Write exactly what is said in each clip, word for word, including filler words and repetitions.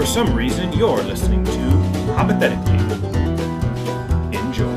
For some reason, you're listening to Hypothetically. Enjoy.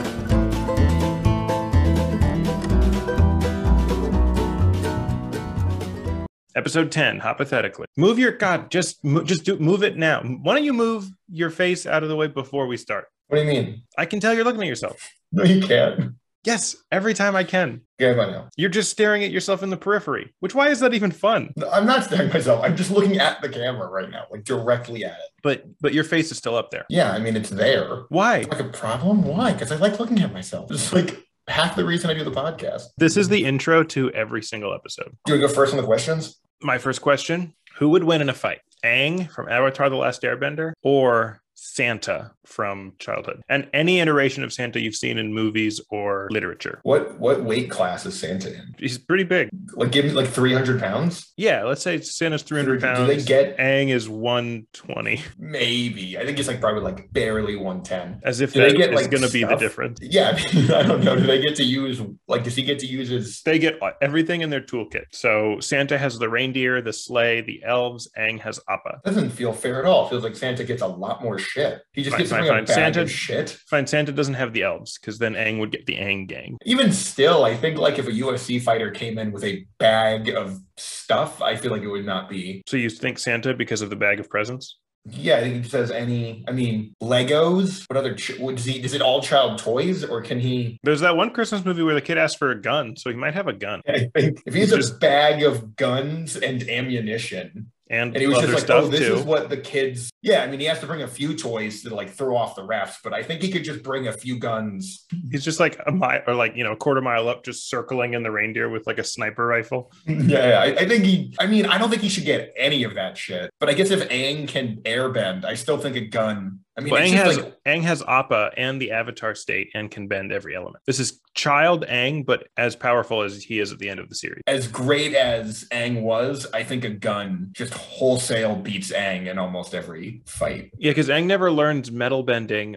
Episode ten, Hypothetically. Move your, God, just, just do, move it now. Why don't you move your face out of the way before we start? What do you mean? I can tell you're looking at yourself. No, you can't. Yes, every time I can. Okay, I know. You're just staring at yourself in the periphery, which why is that even fun? No, I'm not staring at myself. I'm just looking at the camera right now, like directly at it. But but your face is still up there. Yeah, I mean, it's there. Why? It's like a problem? Why? Because I like looking at myself. It's like half the reason I do the podcast. This is the intro to every single episode. Do you want to go first on the questions? My first question, who would win in a fight? Aang from Avatar: The Last Airbender or Santa from childhood? And any iteration of Santa you've seen in movies or literature. What what weight class is Santa in? He's pretty big. Like, give me like three hundred pounds? Yeah, let's say Santa's three hundred Do- do pounds. they get- Aang is one twenty. Maybe. I think it's like probably like barely one ten. As if Do they that get, is like, going to be the stuff? difference. Yeah, I mean, I don't know. Do they get to use, like, does he get to use his... They get everything in their toolkit. So Santa has the reindeer, the sleigh, the elves. Aang has Appa. Doesn't feel fair at all. It feels like Santa gets a lot more shit. He just Fine, gets fine, something a fine. bag Santa- of shit. Fine, Santa doesn't have the elves because then Aang would get the Aang gang. Even still, I think like if a U F C fighter came in with a bag of stuff, I feel like it would not be. So you think Santa because of the bag of presents? Yeah, I think he says any. I mean, Legos. What other? Ch- what, does he? Is it all child toys, or can he? There's that one Christmas movie where the kid asks for a gun, so he might have a gun I think if he has Just- a bag of guns and ammunition, and, and he was other just like, stuff "Oh, this too. is what the kids." Yeah, I mean, he has to bring a few toys to like throw off the refs, but I think he could just bring a few guns. He's just like a mile or like you know a quarter mile up, just circling in the reindeer with like a sniper rifle. Yeah, I, I think he. I mean, I don't think he should get any of that shit. But I guess if Aang can airbend, I still think a gun. I mean, Well, it's Aang just has like, Aang has Appa and the Avatar state and can bend every element. This is child Aang, but as powerful as he is at the end of the series. as great as Aang was, I think a gun just wholesale beats Aang in almost every fight. Yeah, because Aang never learns metal bending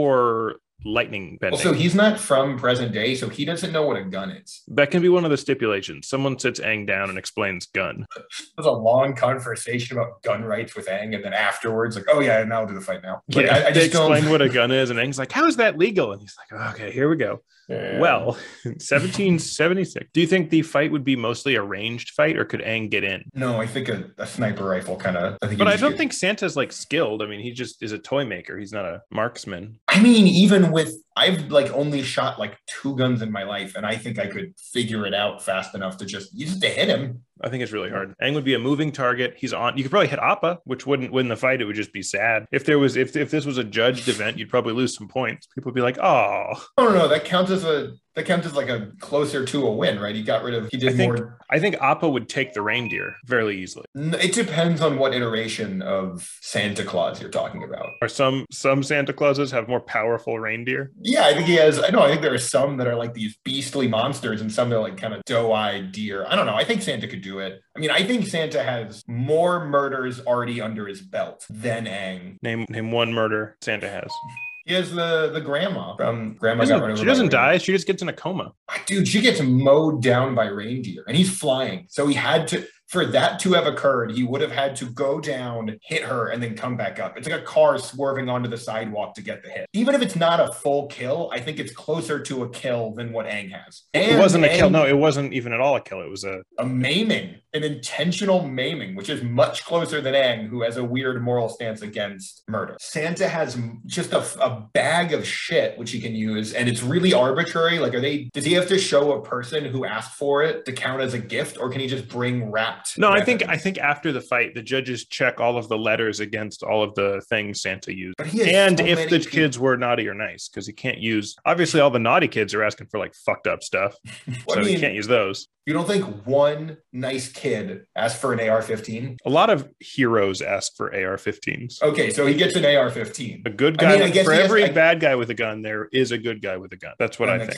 or lightning bending. Also, he's not from present day, so he doesn't know what a gun is. That can be one of the stipulations. Someone sits Aang down and explains gun. There's a long conversation about gun rights with Aang, and then afterwards, like, oh yeah, now I'll do the fight now. Like, Yeah, I, I they just don't. explain what a gun is, and Aang's like, "How is that legal?" And he's like, "Okay, here we go." Yeah. Well, seventeen seventy-six. Do you think the fight would be mostly a ranged fight, or could Aang get in? no, I think a, a sniper rifle kind of. I think. But he I just don't get- think Santa's like skilled. I mean, he just is a toy maker. He's not a marksman. I mean, even with I've like only shot like two guns in my life, and I think I could figure it out fast enough to just use it to hit him. I think it's really hard. Aang would be a moving target. He's on. You could probably hit Appa, which wouldn't win the fight. It would just be sad. If there was, if if this was a judged event, you'd probably lose some points. People would be like, "Oh." No, no, no. That counts as a that counts as like a closer to a win, right? He got rid of. He I did think more. I think Appa would take the reindeer fairly easily. N- It depends on what iteration of Santa Claus you're talking about. Or some some Santa Clauses have more powerful reindeer. Yeah, I think he has. I know. I think there are some that are like these beastly monsters, and some that are like kind of doe-eyed deer. I don't know. I think Santa could do it. I mean, I think Santa has more murders already under his belt than Aang. Name name one murder Santa has. He has the the grandma from Grandma She Got Run doesn't, Over she by a doesn't Reindeer. die. She just gets in a coma. Dude, she gets mowed down by reindeer, and he's flying. So he had to, for that to have occurred, he would have had to go down, hit her, and then come back up. It's like a car swerving onto the sidewalk to get the hit. Even if it's not a full kill, I think it's closer to a kill than what Aang has. It And wasn't a kill. Aang- No, it wasn't even at all a kill. It was a a maiming, an intentional maiming, which is much closer than Aang, who has a weird moral stance against murder. Santa has m- just a, f- a bag of shit which he can use, and it's really arbitrary. Like, are they? Does he have to show a person who asked for it to count as a gift, or can he just bring wrapped? no. I think weapons? I think after the fight, the judges check all of the letters against all of the things Santa used. But he has And so if many the people- kids were naughty or nice, because he can't use, obviously all the naughty kids are asking for like fucked up stuff. Well, So I he mean, can't use those. you don't think one nice kid asked for an A R fifteen? A lot of heroes ask for A R fifteens. Okay, so he gets an A R fifteen. A good I guy, mean, I guess for he has- every I- bad guy with a gun, there is a good guy with a gun. That's what That I makes think. sense.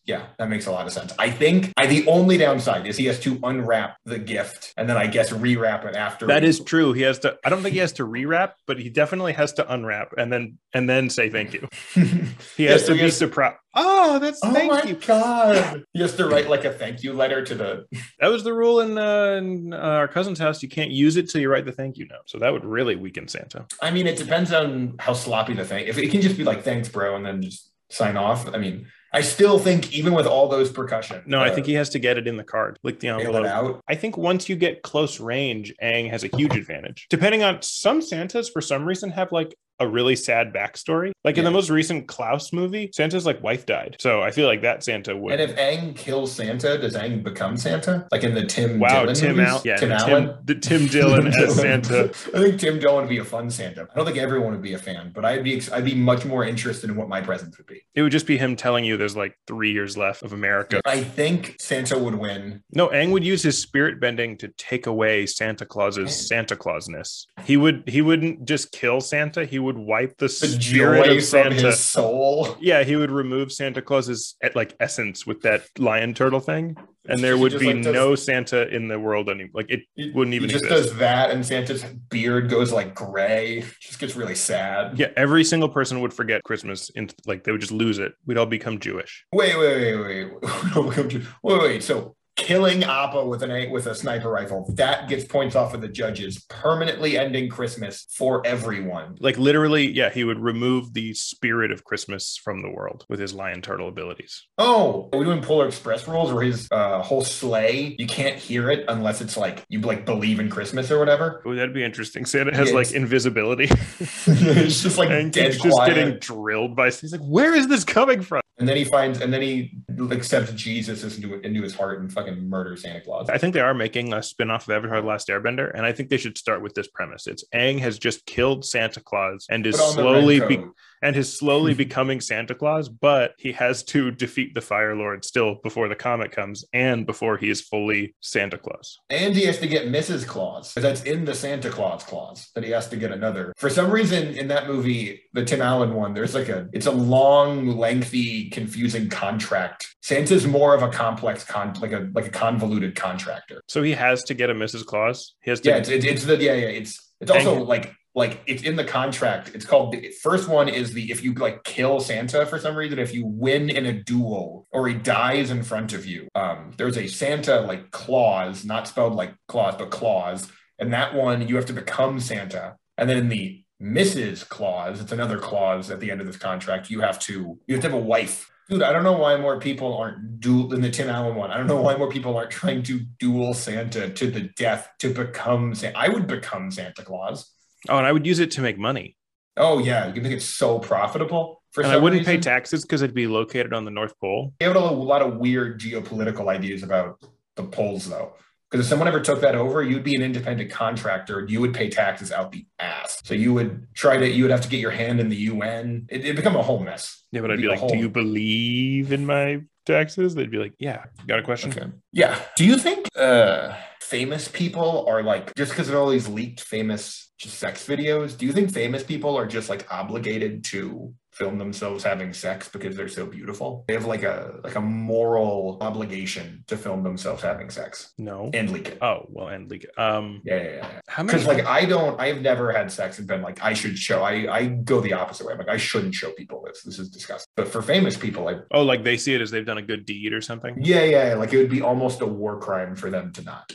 Yeah, that makes a lot of sense. I think I the only downside is he has to unwrap the gift and then I guess rewrap it after. That is true. He has to. I don't think he has to rewrap, but he definitely has to unwrap and then and then say thank you. He has yeah, so to he be has... surprised. Oh, that's oh thank my you. God. He has to write like a thank you letter to the. That was the rule in, uh, in uh, our cousin's house. You can't use it till you write the thank you note. So that would really weaken Santa. I mean, it depends on how sloppy the thank. If it can just be like thanks, bro, and then just sign off. I mean. I still think even with all those percussion. No, uh, I think he has to get it in the card. Lick the envelope. Out. I think once you get close range, Aang has a huge advantage. Depending on some Santas, for some reason, have like a really sad backstory. Like yeah. in the most recent Klaus movie, Santa's like wife died. So I feel like that Santa would. And if Aang kills Santa, does Aang become Santa? Like in the Tim wow, Dillon Tim movies? Al- yeah, Tim the Allen? Tim, the Tim Dillon as Santa. I think Tim Dillon would be a fun Santa. I don't think everyone would be a fan, but I'd be I'd be much more interested in what my presents would be. It would just be him telling you there's like three years left of America. I think Santa would win. No, Aang would use his spirit bending to take away Santa Claus's Santa Clausness. He would he wouldn't just kill Santa. He would wipe the, the spirit of Santa from his soul. Yeah, he would remove Santa Claus's like essence with that lion turtle thing. And there would be like does, no Santa in the world anymore. Like it he, wouldn't even he just exist. does that, and Santa's beard goes like gray. Just gets really sad. Yeah, every single person would forget Christmas. In, like they would just lose it. We'd all become Jewish. Wait, wait, wait, wait, wait, wait. So killing Appa with an with a sniper rifle, that gets points off of the judges, permanently ending Christmas for everyone. Like literally, yeah, he would remove the spirit of Christmas from the world with his lion turtle abilities. Oh, are we doing Polar Express rules where his uh, whole sleigh, you can't hear it unless it's like you like believe in Christmas or whatever? Oh, that'd be interesting. Santa has yeah, like invisibility. It's just like and dead he's quiet. Just getting drilled by. He's like, where is this coming from? And then he finds, and then he accepts Jesus into, into his heart and fucking murders Santa Claus. I think they are making a spin-off of Avatar: The Last Airbender, and I think they should start with this premise. It's Aang has just killed Santa Claus and is slowly be- and is slowly becoming Santa Claus, but he has to defeat the Fire Lord still before the comet comes and before he is fully Santa Claus. And he has to get Missus Claus, because that's in the Santa Claus clause, that he has to get another. For some reason in that movie, the Tim Allen one, there's like a, it's a long, lengthy, confusing contract. Santa's more of a complex, con like a like a convoluted contractor. So he has to get a Missus Claus? He has to. Yeah, it's, it's, it's the, yeah, yeah, it's, it's also like, like it's in the contract. It's called the first one is the if you like kill Santa for some reason, if you win in a duel or he dies in front of you, um, there's a Santa like clause, not spelled like clause, but clause. And that one you have to become Santa. And then in the Missus Claus, it's another clause at the end of this contract. You have to you have to have a wife. Dude, I don't know why more people aren't duel in the Tim Allen one. I don't know why more people aren't trying to duel Santa to the death to become Santa. I would become Santa Claus. Oh, and I would use it to make money. Oh, yeah. You can make it so profitable. For and some I wouldn't reason. pay taxes because it'd be located on the North Pole. You have a lot of weird geopolitical ideas about the poles, though. Because if someone ever took that over, you'd be an independent contractor. You would pay taxes out the ass. So you would try to, you would have to get your hand in the U N. It, it'd become a whole mess. Yeah, but I'd It'd be, be like, whole... do you believe in my taxes? They'd be like, yeah. Got a question? Okay. Yeah. Do you think uh, famous people are like, just because of all these leaked famous just sex videos, do you think famous people are just like obligated to film themselves having sex because they're so beautiful? They have like a like a moral obligation to film themselves having sex. No. And leak it. Oh, well, and leak it. Um, yeah, yeah, yeah. How many? Because like I don't, I've never had sex and been like, I should show. I I go the opposite way. I'm like, I shouldn't show people this. This is disgusting. But for famous people, like oh, like they see it as they've done a good deed or something. Yeah, yeah. Like it would be almost a war crime for them to not.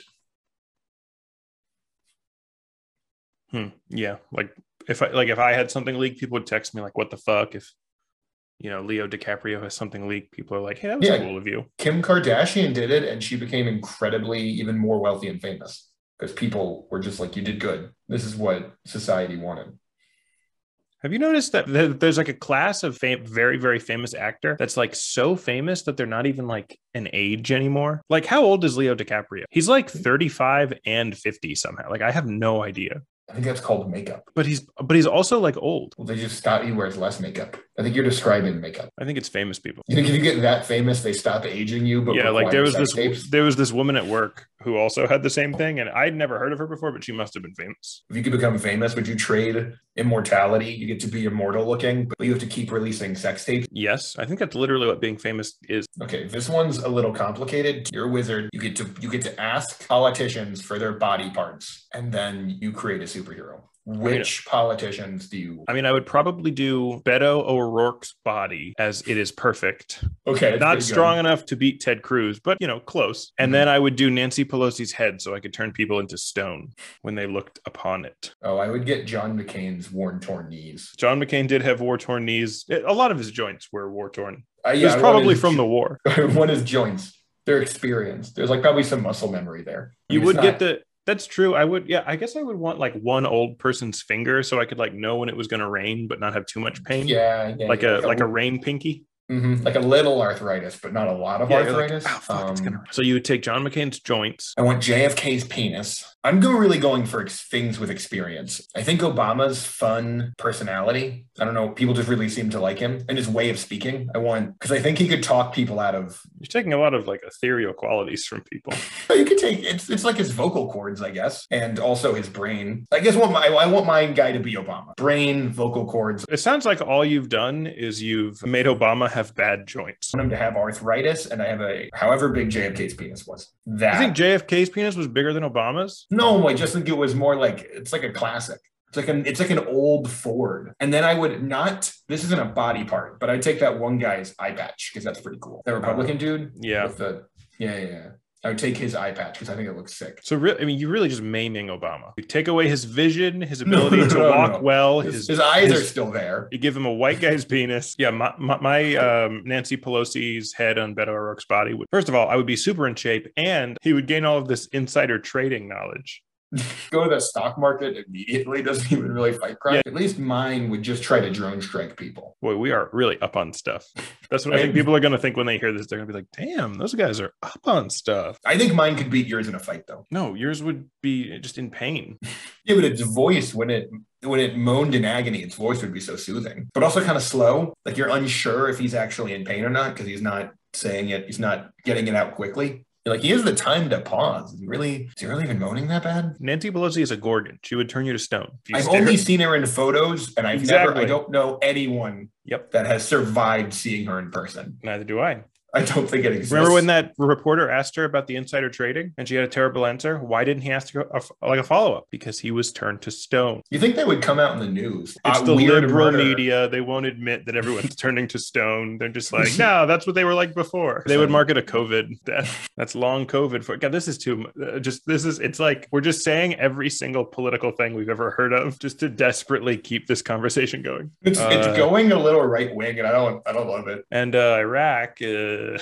Hmm. Yeah. Like if I like if I had something leaked, people would text me like, "What the fuck?" If you know Leo DiCaprio has something leaked, people are like, "Hey, that was yeah, cool of you." Kim Kardashian did it, and she became incredibly even more wealthy and famous because people were just like, "You did good. This is what society wanted." Have you noticed that there's like a class of fam- very, very famous actor that's like so famous that they're not even like an age anymore? Like, how old is Leo DiCaprio? He's like thirty-five and fifty somehow. Like, I have no idea. I think that's called makeup. But he's but he's also like old. Well, they just stop. He wears less makeup. I think you're describing makeup. I think it's famous people. You think if you get that famous, they stop aging you? But yeah, like there was this tapes? there was this woman at work who also had the same thing. And I'd never heard of her before, but she must have been famous. If you could become famous, would you trade immortality? You get to be immortal looking, but you have to keep releasing sex tapes. Yes, I think that's literally what being famous is. Okay, this one's a little complicated. You're a wizard. You get to you get to ask politicians for their body parts, and then you create a superhero. Which politicians do you? I mean, I would probably do Beto O'Rourke's body, as it is perfect. Okay. Not strong good. enough to beat Ted Cruz, but, you know, close. And mm-hmm. then I would do Nancy Pelosi's head so I could turn people into stone when they looked upon it. Oh, I would get John McCain's war-torn knees. John McCain did have war-torn knees. A lot of his joints were war-torn. Uh, yeah, it was probably from jo- the war. One is joints. They're experienced. There's like probably some muscle memory there. I mean, you would not- get the... That's true. I would, yeah, I guess I would want like one old person's finger so I could like know when it was going to rain, but not have too much pain. Yeah. yeah like yeah, a, like, like a, a rain pinky. Mm-hmm. Like a little arthritis, but not a lot of yeah, arthritis. Like, oh, fuck, um, it's gonna... So you would take John McCain's joints. I want J F K's penis. I'm going really going for ex- things with experience. I think Obama's fun personality. I don't know. People just really seem to like him and his way of speaking. I want, because I think he could talk people out of. You're taking a lot of like ethereal qualities from people. You could take, it's it's like his vocal cords, I guess, and also his brain. I guess what my, I want my guy to be Obama. Brain, vocal cords. It sounds like all you've done is you've made Obama have bad joints. I want him to have arthritis, and I have a, however big J F K's penis was. That. You think J F K's penis was bigger than Obama's? No, I just think it was more like, it's like a classic. It's like an, it's like an old Ford. And then I would not, this isn't a body part, but I'd take that one guy's eye patch because that's pretty cool. The Republican dude. Yeah. With the, yeah, yeah, yeah. I would take his eye patch because I think it looks sick. So, re- I mean, you're really just maiming Obama. You take away his vision, his ability no, no, to no, walk no. well. His, his, his eyes his, are still there. You give him a white guy's penis. Yeah, my, my, my um, Nancy Pelosi's head on Beto O'Rourke's body would, first of all, I would be super in shape, and he would gain all of this insider trading knowledge. Go to the stock market immediately, doesn't even really fight crime. Yeah. At least mine would just try to drone strike people. Boy, we are really up on stuff. That's what I think people are going to think when they hear this. They're going to be like, damn, those guys are up on stuff. I think mine could beat yours in a fight, though. No, yours would be just in pain. Yeah, but its voice, when it when it moaned in agony, its voice would be so soothing, but also kind of slow. Like you're unsure if he's actually in pain or not because he's not saying it. He's not getting it out quickly. Like, he has the time to pause. Is he really, is he really even moaning that bad? Nancy Pelosi is a Gorgon. She would turn you to stone. You I've only seen her in photos, and I've exactly. never, I don't know anyone yep. that has survived seeing her in person. Neither do I. I don't think it exists. Remember when that reporter asked her about the insider trading and she had a terrible answer? Why didn't he ask her a, like a follow-up? Because he was turned to stone. You think they would come out in the news? It's uh, the liberal murder. media. They won't admit that everyone's turning to stone. They're just like, no, that's what they were like before. They would market a COVID death. That's long COVID for. God, this is too uh, just, this is, it's like, we're just saying every single political thing we've ever heard of just to desperately keep this conversation going. It's, uh, it's going a little right wing and I don't, I don't love it. And uh, Iraq, uh,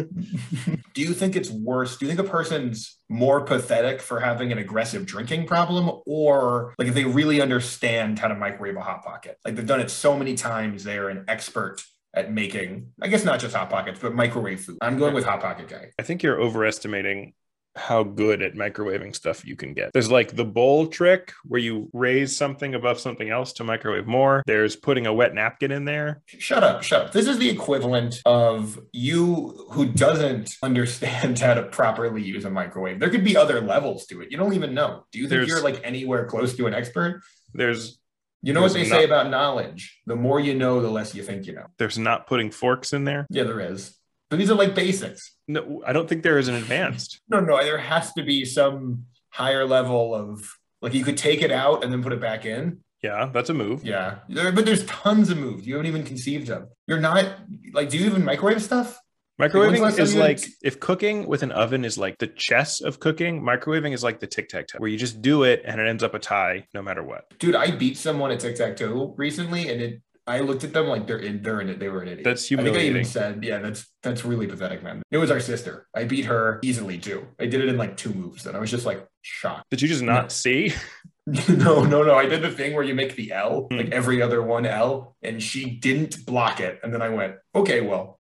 do you think it's worse? Do you think a person's more pathetic for having an aggressive drinking problem, or like if they really understand how to microwave a Hot Pocket? Like they've done it so many times, they're an expert at making, I guess not just Hot Pockets, but microwave food. I'm going with Hot Pocket guy. I think you're overestimating how good at microwaving stuff you can get. There's like the bowl trick where you raise something above something else to microwave more. There's putting a wet napkin in there. Shut up, shut up. This is the equivalent of you who doesn't understand how to properly use a microwave. There could be other levels to it. You don't even know. Do you think there's, you're like anywhere close to an expert? There's You know what they not, say about knowledge? The more you know, the less you think you know. There's not putting forks in there? Yeah, there is. But these are like basics. No, I don't think there is an advanced. no, no, there has to be some higher level of, like you could take it out and then put it back in. Yeah, that's a move. Yeah, there, but there's tons of moves you haven't even conceived of. You're not, like, do you even microwave stuff? Microwaving like, is like, if cooking with an oven is like the chess of cooking, microwaving is like the tic-tac-toe, where you just do it and it ends up a tie no matter what. Dude, I beat someone at tic-tac-toe recently and it, I looked at them like they're in, they're in it. They were an idiot. That's humiliating. I think I even said, yeah, that's that's really pathetic, man. It was our sister. I beat her easily too. I did it in like two moves, and I was just like shocked. Did you just not no. see? no, no, no. I did the thing where you make the L, mm. like every other one L, and she didn't block it. And then I went, okay, well,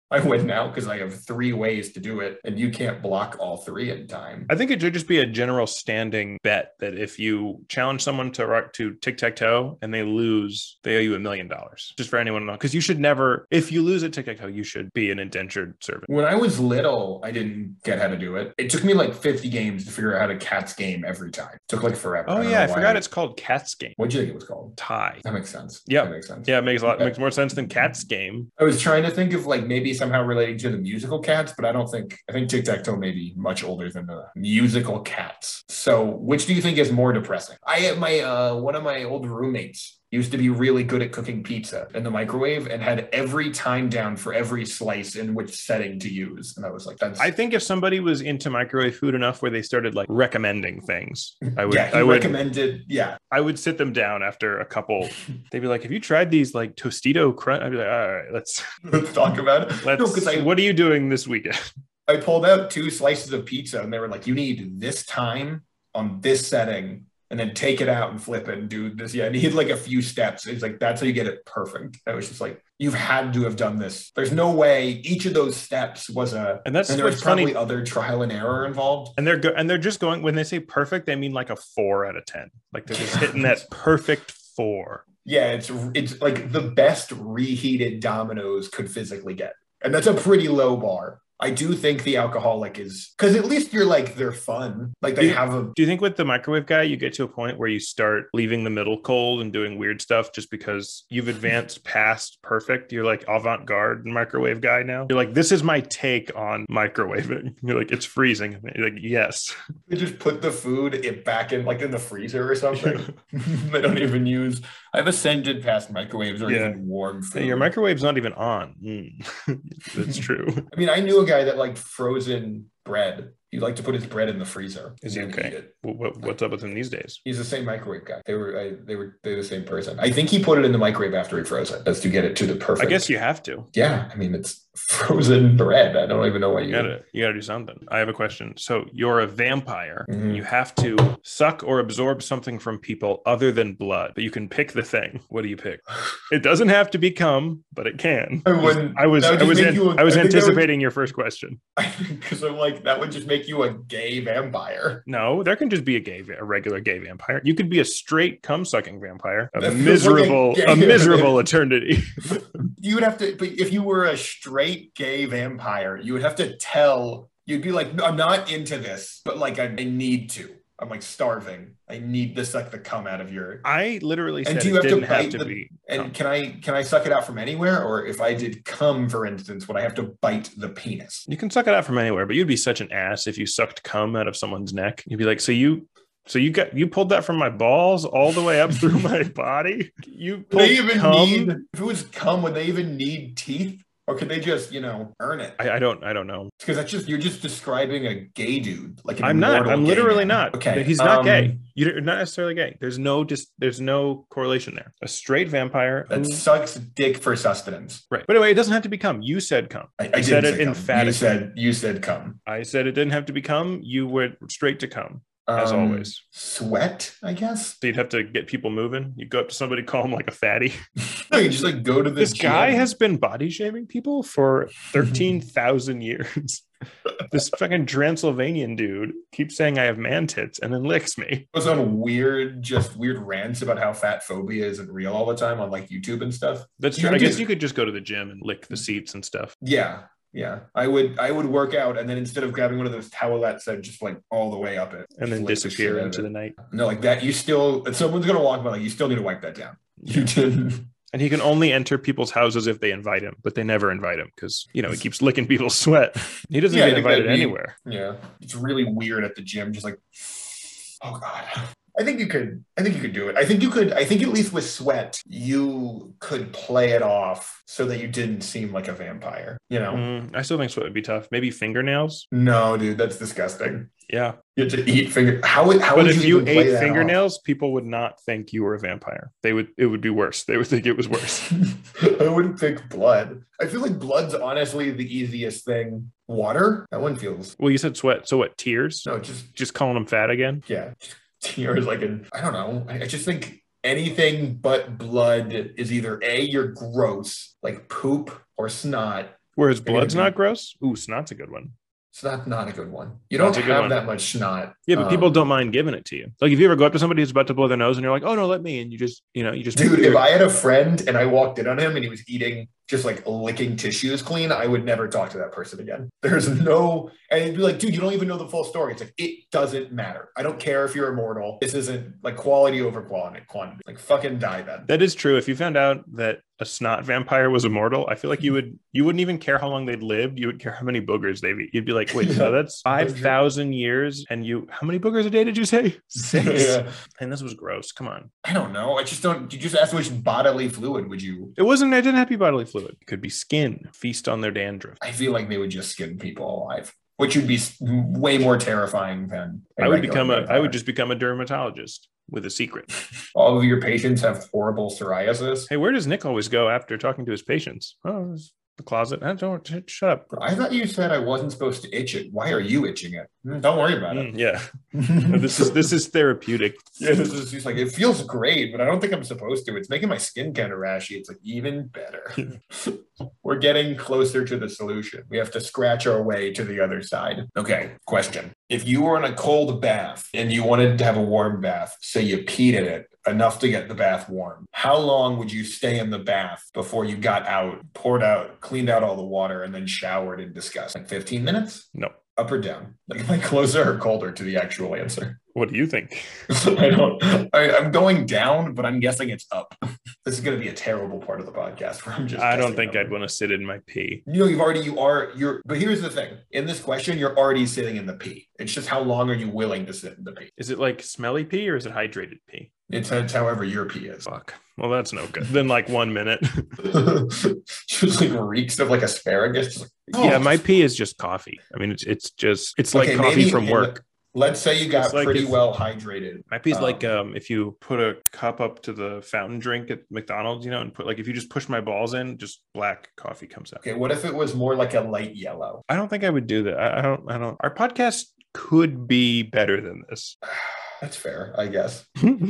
I win now because I have three ways to do it, and you can't block all three in time. I think it should just be a general standing bet that if you challenge someone to to tic-tac-toe and they lose, they owe you a million dollars. Just for anyone to know. Because you should never, if you lose at tic-tac-toe, you should be an indentured servant. When I was little, I didn't get how to do it. It took me like fifty games to figure out how to cat's game every time. It took like forever. Oh, I yeah. I forgot it's called cat's game. What'd you think it was called? Tie. That makes sense. Yeah. That makes sense. Yeah, it makes a lot, it makes more sense than cat's game. I was trying to think of like maybe somehow relating to the musical Cats, but I don't think, I think tic-tac-toe may be much older than the musical Cats. So which do you think is more depressing? I, my, uh, one of my old roommates used to be really good at cooking pizza in the microwave and had every time down for every slice in which setting to use. And I was like, that's... I think if somebody was into microwave food enough where they started like recommending things, I would, yeah, he I would, recommended, yeah. I would sit them down after a couple. They'd be like, have you tried these like Tostito crunch? I'd be like, all right, let's, let's talk about it. Let's, no, I, what are you doing this weekend? I pulled out two slices of pizza and they were like, you need this time on this setting, and then take it out and flip it and do this. Yeah. And he had like a few steps. It's like, that's how you get it perfect. I was just like, you've had to have done this. There's no way each of those steps was a, and that's and there's probably other trial and error involved. And they're go- and they're just going, when they say perfect, they mean like a four out of ten. Like they're just hitting that perfect four. Yeah. It's, it's like the best reheated Domino's could physically get. And that's a pretty low bar. I do think the alcoholic is, because at least you're like, they're fun. Like they do you, have a... Do you think with the microwave guy, you get to a point where you start leaving the middle cold and doing weird stuff just because you've advanced past perfect? You're like avant-garde microwave guy now. You're like, this is my take on microwaving. You're like, it's freezing. You're like, yes. They just put the food it back in like in the freezer or something. They don't even use... I've ascended past microwaves or yeah. even warm food. Your microwave's not even on. Mm. That's true. I mean, I knew a guy that liked frozen bread. He liked to put his bread in the freezer. Is he okay? What, what's up with him these days? He's the same microwave guy. They were I, they were they're the same person. I think he put it in the microwave after he froze it. That's to get it to the perfect. I guess you have to. Yeah, I mean it's frozen bread. I don't even know why you. You gotta you gotta do something. I have a question. So you're a vampire. Mm-hmm. You have to suck or absorb something from people other than blood, but you can pick the thing. What do you pick? It doesn't have to be cum, but it can. I wouldn't. I was I was an, a, I was I anticipating would, your first question. Because I'm like that would just make you a gay vampire. No, there can just be a gay, a regular gay vampire. You could be a straight cum-sucking vampire. A miserable, like a, a miserable eternity. You would have to, but if you were a straight gay vampire, you would have to tell. You'd be like, no, I'm not into this, but like I, I need to. I'm like starving. I need to suck the cum out of your. I literally said and do you it have didn't to have to the, be. And cum. can I can I suck it out from anywhere, or if I did cum, for instance, would I have to bite the penis? You can suck it out from anywhere, but you'd be such an ass if you sucked cum out of someone's neck. You'd be like, so you. So you got you pulled that from my balls all the way up through my body. You pulled they even cum? Need, if it was cum, would they even need teeth? Or could they just, you know, earn it? I, I don't, I don't know. Because that's just you're just describing a gay dude, like an I'm not. I'm literally man. not. Okay, he's not um, gay. You're not necessarily gay. There's no just. There's no correlation there. A straight vampire that who, sucks dick for sustenance. Right. But anyway, it doesn't have to become. You said come. I, I said it emphatically. You said you said come. I said it didn't have to become. You went straight to come. As um, always. Sweat, I guess. So you'd have to get people moving. You go up to somebody, call them like a fatty. No, you just like go to the This gym. guy has been body shaming people for thirteen thousand years. This fucking Transylvanian dude keeps saying I have man tits and then licks me. Goes on weird, just weird rants about how fat phobia isn't real all the time on like YouTube and stuff. That's true. You I guess just, you could just go to the gym and lick the seats and stuff. Yeah. Yeah, I would I would work out and then instead of grabbing one of those towelettes, I'd just like all the way up it. And then disappear the into the night. No, like that, you still, someone's going to walk by, like, you still need to wipe that down. You didn't. And he can only enter people's houses if they invite him, but they never invite him because, you know, he keeps licking people's sweat. He doesn't yeah, get invited be, anywhere. Yeah, it's really weird at the gym, just like, oh God. I think you could, I think you could do it. I think you could, I think at least with sweat, you could play it off so that you didn't seem like a vampire, you know? Mm, I still think sweat would be tough. Maybe fingernails? No, dude, that's disgusting. Yeah. You have to eat finger. How would, how but would if you, you ate fingernails, off? People would not think you were a vampire. They would, it would be worse. They would think it was worse. I wouldn't pick blood. I feel like blood's honestly the easiest thing. Water? That one feels. Well, you said sweat. So what, tears? No, just. Just calling them fat again? Yeah. Tears like an, I don't know. I, I just think anything but blood is either A, you're gross, like poop or snot, Where his blood's not gross? Ooh, snot's a good one. It's not, not a good one. You don't have one. that much snot. Yeah, but um, people don't mind giving it to you. Like if you ever go up to somebody who's about to blow their nose and you're like, oh no, let me. And you just, you know, you just. Dude, if I had a friend and I walked in on him and he was eating, just like licking tissues clean, I would never talk to that person again. There's no, and it'd be like, dude, you don't even know the full story. It's like, it doesn't matter. I don't care if you're immortal. This isn't like quality over quantity. quantity. Like fucking die then. That is true. If you found out that a snot vampire was immortal, I feel like you would, you wouldn't even care how long they'd lived. You would care how many boogers they've eaten. You'd be like, wait, so that's five thousand years. And you, how many boogers a day did you say? Six. Yeah. And this was gross. Come on. I don't know. I just don't, you just asked which bodily fluid would you? It wasn't, I didn't have to be bodily fluid. It could be skin. Feast on their dandruff. I feel like they would just skin people alive, which would be way more terrifying than I would become a, I would just become a dermatologist with a secret. All of your patients have horrible psoriasis. Hey, where does Nick always go after talking to his patients? Oh, the closet. I don't, shut up. I thought you said I wasn't supposed to itch it. Why are you itching it? Don't worry about it. Mm, yeah. this is this is therapeutic. Yeah, this is just like, it feels great, but I don't think I'm supposed to. It's making my skin kind of rashy. It's like even better. We're getting closer to the solution. We have to scratch our way to the other side. Okay, question. If you were in a cold bath and you wanted to have a warm bath, say you peed in it enough to get the bath warm, how long would you stay in the bath before you got out, poured out, cleaned out all the water, and then showered in disgust? Like fifteen minutes? No. Up or down? Like, am I closer or colder to the actual answer? What do you think? I don't. I, I'm going down, but I'm guessing it's up. This is going to be a terrible part of the podcast where I'm just. I don't think I'd want to sit in my pee. You know, you've already. You are. You're. But here's the thing. In this question, you're already sitting in the pee. It's just how long are you willing to sit in the pee? Is it like smelly pee or is it hydrated pee? It's, it's however your pee is. Fuck. Well, that's no good. Then like one minute. Just like reeks of like asparagus. Like, oh. Yeah, my pee is just coffee. I mean, it's it's just it's okay, like coffee from work. Let's say you got like pretty if, well hydrated. My pee's um, like um if you put a cup up to the fountain drink at McDonald's, you know, and put like if you just push my balls in, just black coffee comes out. Okay, what if it was more like a light yellow? I don't think I would do that. I, I don't. I don't. Our podcast could be better than this. That's fair, I guess.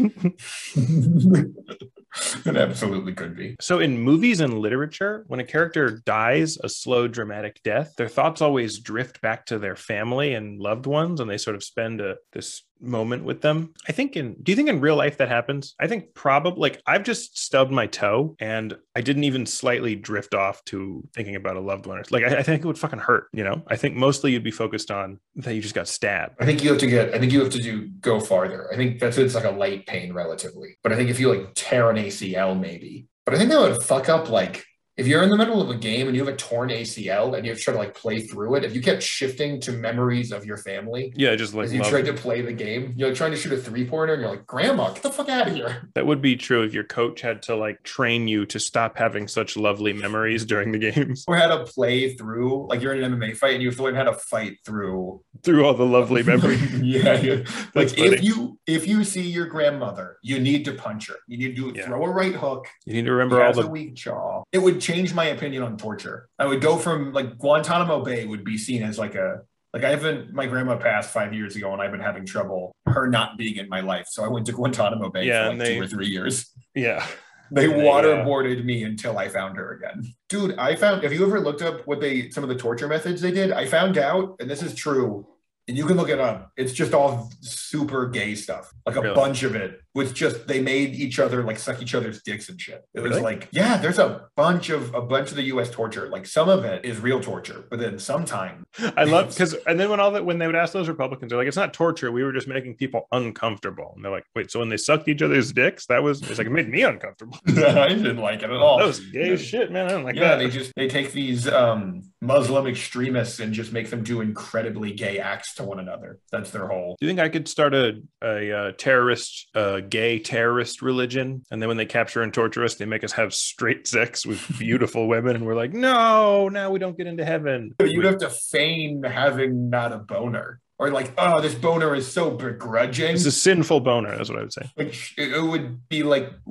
It absolutely could be. So in movies and literature, when a character dies a slow, dramatic death, their thoughts always drift back to their family and loved ones, and they sort of spend a, this moment with them. I think in, do you think in real life that happens? I think probably, like I've just stubbed my toe and I didn't even slightly drift off to thinking about a loved one. Like, I, I think it would fucking hurt, you know? I think mostly you'd be focused on that you just got stabbed. I think you have to get, I think you have to do, go farther. I think that's, it's like a light pain relatively. But I think if you like tear an A C L maybe, but I think that would fuck up like, if you're in the middle of a game and you have a torn A C L and you have to try to like play through it, if you kept shifting to memories of your family, yeah, just like as you tried to play the game, you're like trying to shoot a three pointer and you're like, Grandma, get the fuck out of here. That would be true if your coach had to like train you to stop having such lovely memories during the games. Or how to play through, like you're in an M M A fight and you have to learn how to fight through through all the lovely memories. yeah, yeah. Like funny. if you if you see your grandmother, you need to punch her. You need to do, yeah. throw a right hook. You need to remember all the a weak jaw. It would change my opinion on torture. I would go from like Guantanamo Bay would be seen as like a like I haven't my grandma passed five years ago and I've been having trouble her not being in my life. So I went to Guantanamo Bay yeah, for like they, two or three years. Yeah. They, they waterboarded uh, me until I found her again. Dude, I found, have you ever looked up what they, some of the torture methods they did? I found out, and this is true, and you can look it up. It's just all super gay stuff. Like a really? bunch of it was just, they made each other like suck each other's dicks and shit. It was really? like, yeah, there's a bunch of, a bunch of the U S torture. Like some of it is real torture, but then sometimes. I love, because, and then when all that, when they would ask those Republicans, they're like, it's not torture. We were just making people uncomfortable. And they're like, wait, so when they sucked each other's dicks, that was, it's like, it made me uncomfortable. I didn't like it at all. That was gay as shit, man. I don't like yeah, that. they just, they take these um, Muslim extremists and just make them do incredibly gay acts to one another. That's their whole. Do you think I could start a, a, a terrorist, uh, gay terrorist religion, and then when they capture and torture us, they make us have straight sex with beautiful women, and we're like, no, now we don't get into heaven. You'd have to feign having not a boner. Or like, oh, this boner is so begrudging. It's a sinful boner, that's what I would say. Like, it would be like,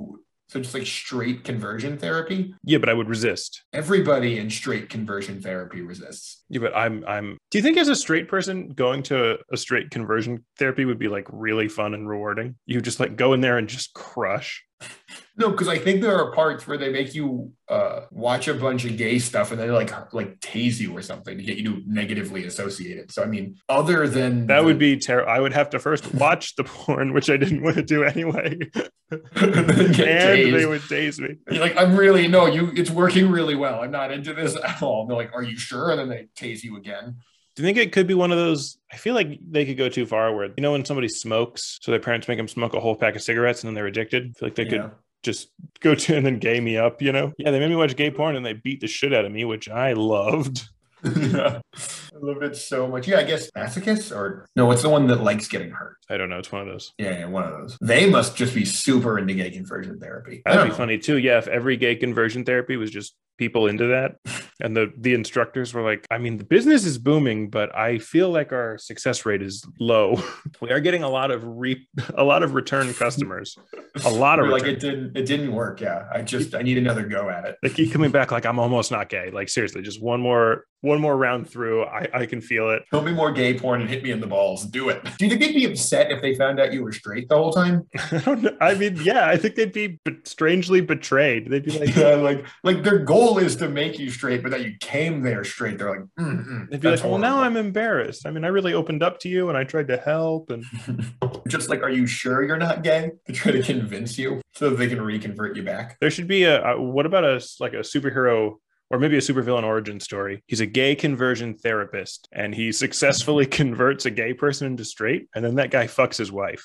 So just like straight conversion therapy? Yeah, but I would resist. Everybody in straight conversion therapy resists. Yeah, but I'm I'm do you think as a straight person going to a straight conversion therapy would be like really fun and rewarding? You just like go in there and just crush? No, because I think there are parts where they make you uh, watch a bunch of gay stuff and they like like tase you or something to get you to negatively associate it. So I mean, other than that the... would be terrible. I would have to first watch the porn, which I didn't want to do anyway, and, and they would tase me. You're like, I'm really no, you. It's working really well. I'm not into this at all. And they're like, are you sure? And then they tase you again. Do you think it could be one of those? I feel like they could go too far where, you know, when somebody smokes, so their parents make them smoke a whole pack of cigarettes and then they're addicted. I feel like they yeah. could just go to and then gay me up, you know? Yeah, they made me watch gay porn and they beat the shit out of me, which I loved. Yeah. I love it so much. Yeah, I guess masochists or no, it's the one that likes getting hurt. I don't know. It's one of those. Yeah, yeah, one of those. They must just be super into gay conversion therapy. That'd be know. funny too. Yeah, if every gay conversion therapy was just people into that and the the instructors were like, I mean, the business is booming, but I feel like our success rate is low. We are getting a lot of re a lot of return customers. A lot of like return. it didn't it didn't work. Yeah. I just I need another go at it. They keep coming back like I'm almost not gay. Like seriously, just one more one more round through. I, I can feel it. Show me more gay porn and hit me in the balls. Do it. Do you think they'd be upset if they found out you were straight the whole time? I don't know. I mean, yeah, I think they'd be strangely betrayed. They'd be like, yeah, like, like their goal is to make you straight, but that you came there straight. They're like, mm, mm, they'd be like, well, horrible. Now I'm embarrassed. I mean, I really opened up to you and I tried to help. And just like, are you sure you're not gay? To try to convince you so that they can reconvert you back. There should be a, a what about a like a superhero or maybe a supervillain origin story. He's a gay conversion therapist and he successfully converts a gay person into straight. And then that guy fucks his wife.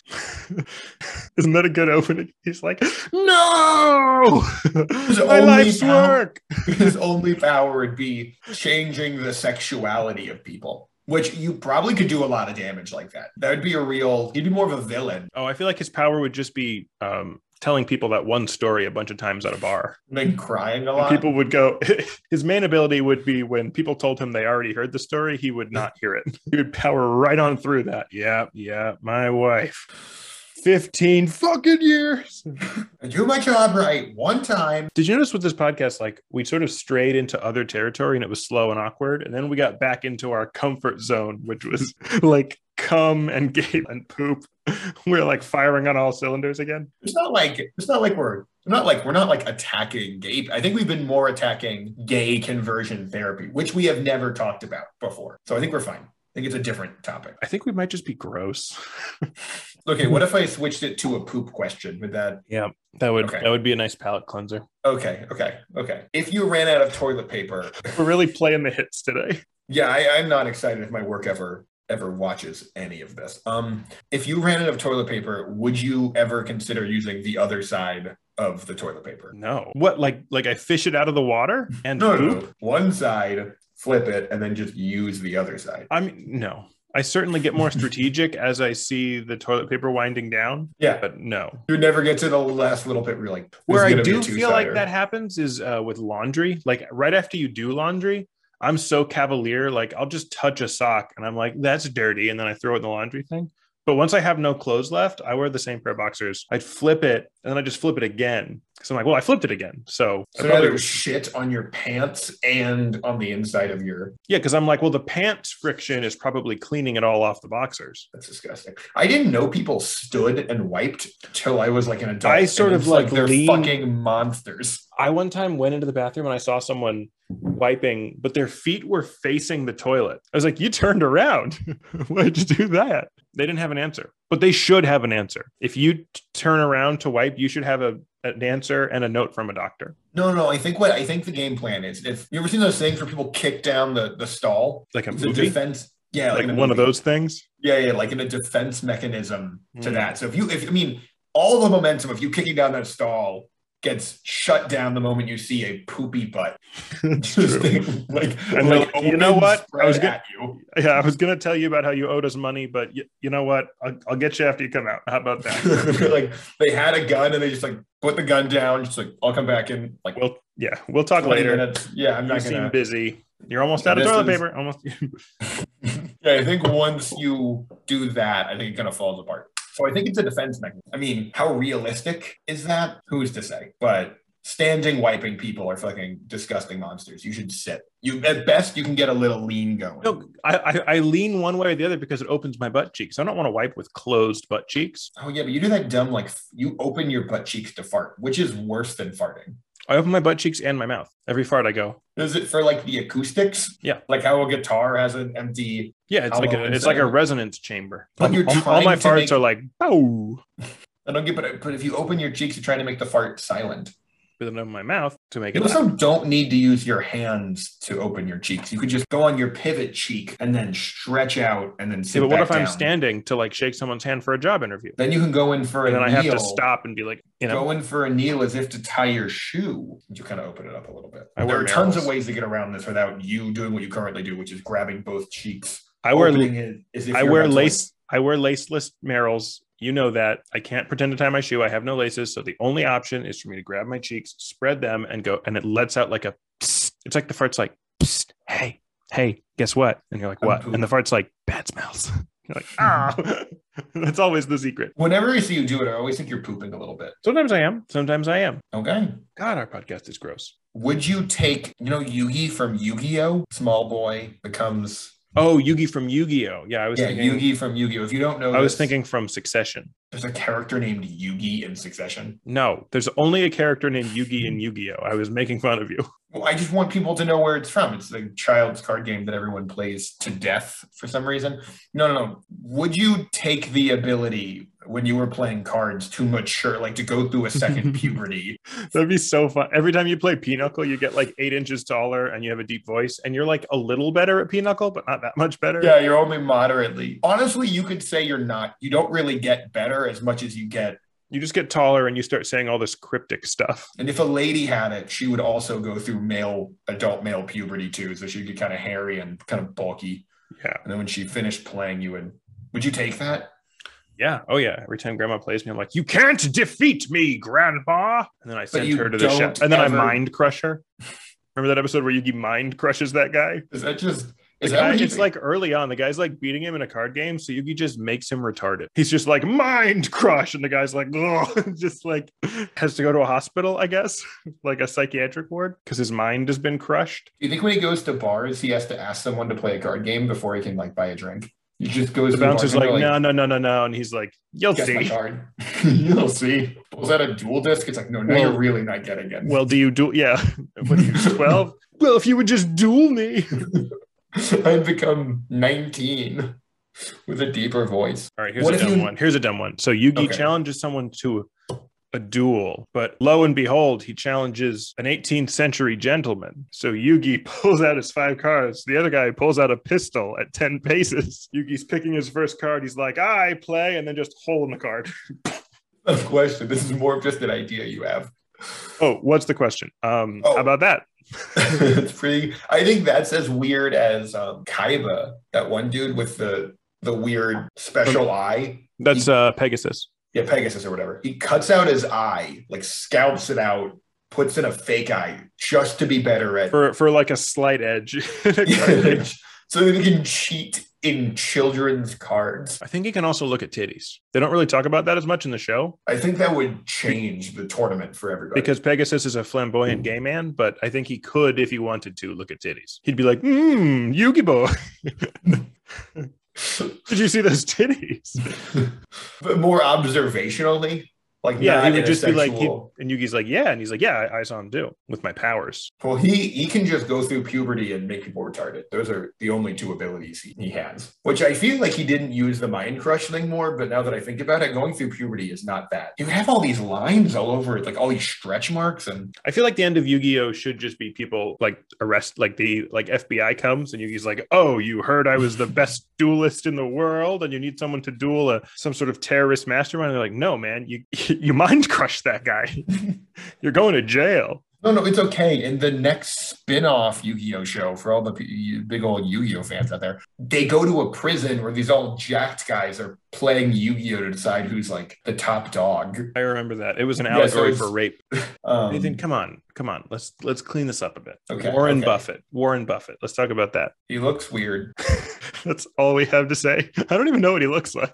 Isn't that a good opening? He's like, no, my life's power, work. His only power would be changing the sexuality of people. Which you probably could do a lot of damage like that. That would be a real, he'd be more of a villain. Oh, I feel like his power would just be um, telling people that one story a bunch of times at a bar. And then crying a lot. And people would go, his main ability would be when people told him they already heard the story, he would not hear it. He would power right on through that. Yeah, yeah, my wife. fifteen fucking years. I do my job right one time. Did you notice with this podcast, like we sort of strayed into other territory and it was slow and awkward. And then we got back into our comfort zone, which was like cum and gape and poop. We're like firing on all cylinders again. It's not like, it's not like we're not like, we're not like attacking gay. I think we've been more attacking gay conversion therapy, which we have never talked about before. So I think we're fine. I think it's a different topic. I think we might just be gross. Okay, what if I switched it to a poop question? Would that? Yeah, that would okay. that would be a nice palate cleanser. Okay, okay, okay. If you ran out of toilet paper, we're really playing the hits today. Yeah, I, I'm not excited if my work ever ever watches any of this. Um, if you ran out of toilet paper, would you ever consider using the other side of the toilet paper? No. What? Like like I fish it out of the water and no, poop? no, no. One side, flip it, and then just use the other side. I mean, no. I certainly get more strategic as I see the toilet paper winding down. Yeah. But no. You never get to the last little bit where you're like, where I do feel like that happens is uh, with laundry. Like right after you do laundry, I'm so cavalier. Like I'll just touch a sock and I'm like, that's dirty. And then I throw it in the laundry thing. But once I have no clothes left, I wear the same pair of boxers. I'd flip it and then I just flip it again. Because I'm like, well, I flipped it again. So, so now there's shit on your pants and on the inside of your... Yeah, because I'm like, well, the pants friction is probably cleaning it all off the boxers. That's disgusting. I didn't know people stood and wiped till I was like an adult. I sort of like, like they're lean... fucking monsters. I one time went into the bathroom and I saw someone wiping, but their feet were facing the toilet. I was like, you turned around. Why'd you do that? They didn't have an answer, but they should have an answer. If you t- turn around to wipe, you should have a, an answer and a note from a doctor. No, no, I think what I think the game plan is, if you ever seen those things where people kick down the, the stall? Like a the movie? Defense, yeah. Like, like one movie. Of those things? Yeah, yeah, like in a defense mechanism to mm. that. So if you, if I mean, all the momentum of you kicking down that stall gets shut down the moment you see a poopy butt. Just like, and like, you know what? I was gonna, you. Yeah, I was gonna tell you about how you owed us money, but you, you know what? I'll, I'll get you after you come out. How about that? Like they had a gun and they just like put the gun down. Just like I'll come back in. Like, well, yeah, we'll talk later. Minutes. Yeah, I'm not you gonna. Seem busy. You're almost out of toilet is... paper. Almost. Yeah, I think once you do that, I think it kind of falls apart. So I think it's a defense mechanism. I mean, how realistic is that? Who's to say? But standing wiping people are fucking disgusting monsters. You should sit. You at best you can get a little lean going. No, I, I I lean one way or the other because it opens my butt cheeks. I don't want to wipe with closed butt cheeks. Oh yeah, but you do that dumb like you open your butt cheeks to fart, which is worse than farting. I open my butt cheeks and my mouth. Every fart I go. Is it for like the acoustics? Yeah. Like how a guitar has an empty. Yeah, it's like a it's like a resonance chamber. But you're all, all my farts make... are like, oh. I don't get, but but if you open your cheeks, you're trying to make the fart silent. With it in my mouth to make you it. You also loud. don't need to use your hands to open your cheeks. You could just go on your pivot cheek and then stretch out and then sit. Yeah, but what back if I'm down. standing to like shake someone's hand for a job interview? Then you can go in for and a then kneel. I have to stop and be like, you know, go in for a kneel as if to tie your shoe. You kind of open it up a little bit. I there are Merrells. tons of ways to get around this without you doing what you currently do, which is grabbing both cheeks. I wear it as if I you're wear about to, lace. Like... I wear laceless Merrells. You know that. I can't pretend to tie my shoe. I have no laces. So the only option is for me to grab my cheeks, spread them, and go. And it lets out like a psst. It's like the fart's like, psst, hey, hey, guess what? And you're like, what? And the fart's like, bad smells. You're like, ah. That's always the secret. Whenever I see you do it, I always think you're pooping a little bit. Sometimes I am. Sometimes I am. Okay. God, our podcast is gross. Would you take, you know, Yugi from Yu-Gi-Oh? Small boy becomes... Oh, Yugi from Yu-Gi-Oh! Yeah, I was yeah, thinking Yugi from Yu-Gi-Oh! If you don't know, I this, was thinking from Succession. There's a character named Yugi in Succession. No, there's only a character named Yugi in Yu-Gi-Oh! I was making fun of you. Well, I just want people to know where it's from. It's a child's card game that everyone plays to death for some reason. No, no, no. Would you take the ability when you were playing cards to mature, like to go through a second puberty? That'd be so fun. Every time you play Pinochle, you get like eight inches taller and you have a deep voice and you're like a little better at Pinochle, but not that much better. Yeah, you're only moderately. Honestly, you could say you're not. You don't really get better as much as you get. You just get taller and you start saying all this cryptic stuff. And if a lady had it, she would also go through male, adult male puberty too. So she'd get kind of hairy and kind of bulky. Yeah. And then when she finished playing, you would, would you take that? Yeah. Oh, yeah. Every time grandma plays me, I'm like, you can't defeat me, grandpa. And then I send her to the shop. And then ever... I mind crush her. Remember that episode where Yugi mind crushes that guy? Is that just... Is the that guy, what it's like early on, the guy's like beating him in a card game, so Yugi just makes him retarded. He's just like, mind crush, and the guy's like, ugh, just like has to go to a hospital, I guess, like a psychiatric ward, because his mind has been crushed. Do you think when he goes to bars, he has to ask someone to play a card game before he can like buy a drink? He just goes the to bouncer's like, like, no, no, no, no, no, and he's like, you'll guess see. My card. You'll see. Was that a dual disc? It's like, no, no, well, you're really not getting it. Well, do you do? Yeah. What are you, twelve? Well, if you would just duel me. I'd become nineteen with a deeper voice. All right, here's what a dumb you... one. Here's a dumb one. So Yugi okay. challenges someone to a duel, but lo and behold, he challenges an eighteenth century gentleman. So Yugi pulls out his five cards. The other guy pulls out a pistol at ten paces. Yugi's picking his first card. He's like, I play, and then just hole in the card. No question. This is more of just an idea you have. Oh, what's the question? Um, oh. How about that? It's pretty. I think that's as weird as um, Kaiba, that one dude with the the weird special um, eye. That's he, uh, Pegasus. Yeah, Pegasus or whatever. He cuts out his eye, like scalps it out, puts in a fake eye just to be better at for for like a slight edge. Yeah, so that he can cheat in children's cards. I think he can also look at titties. They don't really talk about that as much in the show. I think that would change the tournament for everybody. Because Pegasus is a flamboyant gay man, but I think he could, if he wanted to, look at titties. He'd be like, mmm, Yu-Gi-Oh! Did you see those titties? But more observationally? Like, yeah, he would just sexual... be like, he, and Yugi's like, yeah, and he's like, yeah, I, I saw him do with my powers. Well, he he can just go through puberty and make people retarded. Those are the only two abilities he, he has, which I feel like he didn't use the mind crush thing more. But now that I think about it, going through puberty is not that. You have all these lines all over it, like all these stretch marks, and I feel like the end of Yu-Gi-Oh should just be people like arrest, like the like F B I comes and Yugi's like, oh, you heard I was the best duelist in the world, and you need someone to duel a some sort of terrorist mastermind. And they're like, no, man, you. You mind crush that guy. You're going to jail. No, no, it's okay. In the next spin-off Yu-Gi-Oh show, for all the big old Yu-Gi-Oh fans out there, they go to a prison where these all jacked guys are playing Yu-Gi-Oh to decide who's like the top dog. I remember that. It was an allegory yeah, so for rape. Um, Nathan, come on, come on. Let's let's clean this up a bit. Okay. Warren okay. Buffett. Warren Buffett. Let's talk about that. He looks weird. That's all we have to say. I don't even know what he looks like.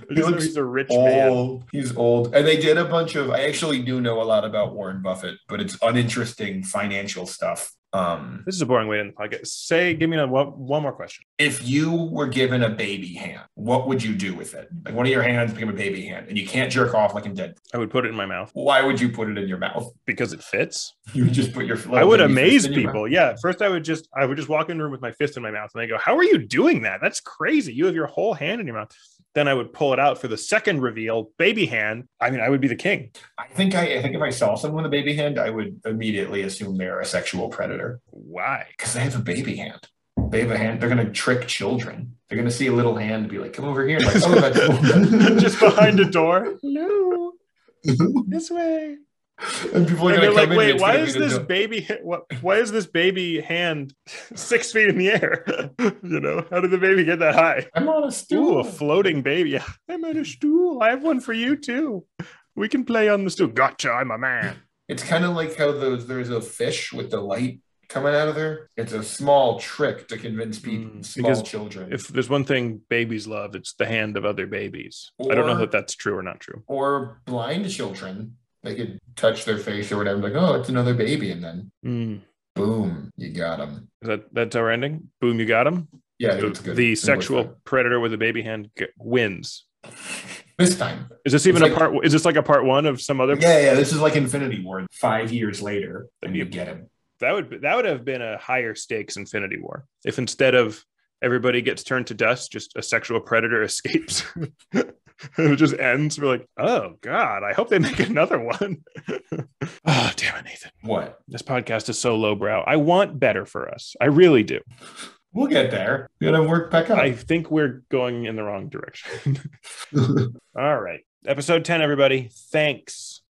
He looks he's a rich old. man. He's old. And they did a bunch of, I actually do know a lot about Warren Buffett, but it's uninteresting financial stuff. Um, this is a boring way to end the podcast. Say, give me a, one, one more question. If you were given a baby hand, what would you do with it? Like one of your hands became a baby hand and you can't jerk off like in Deadpool. I would put it in my mouth. Why would you put it in your mouth? Because it fits. You would just put your I would amaze people. Yeah. First I would just I would just walk in the room with my fist in my mouth and they go, how are you doing that? That's crazy. You have your whole hand in your mouth. Then I would pull it out for the second reveal, baby hand. I mean, I would be the king. I think I, I think if I saw someone with a baby hand, I would immediately assume they're a sexual predator. Why? Because they have a baby hand. They have a hand. They're going to trick children. They're going to see a little hand and be like, come over here. Like, oh, that's just behind a door. Hello. This way. And people are and they're like, in wait, why is this baby what why is this baby hand six feet in the air? You know, how did the baby get that high? I'm on a stool. Ooh, a floating baby. Yeah, I'm on a stool. I have one for you too. We can play on the stool. Gotcha, I'm a man. It's kind of like how those there's a fish with the light coming out of there. It's a small trick to convince people, mm, small children. If there's one thing babies love, it's the hand of other babies. Or, I don't know if that's true or not true. Or blind children. They could touch their face or whatever, like, oh, it's another baby, and then mm. boom, you got him. Is that that's our ending? Boom, you got him. Yeah, the, it's good. The it's sexual predator with a baby hand g- wins this time. Is this even it's a like, part? Is this like a part one of some other? Yeah, yeah. This is like Infinity War. Five years later, and you get him. That would that would have been a higher stakes Infinity War if instead of everybody gets turned to dust, just a sexual predator escapes. And it just ends. We're like, oh God, I hope they make another one. Oh, damn it, Nathan. What? This podcast is so lowbrow. I want better for us. I really do. We'll get there. We gotta work back up. I think we're going in the wrong direction. All right. Episode ten, everybody. Thanks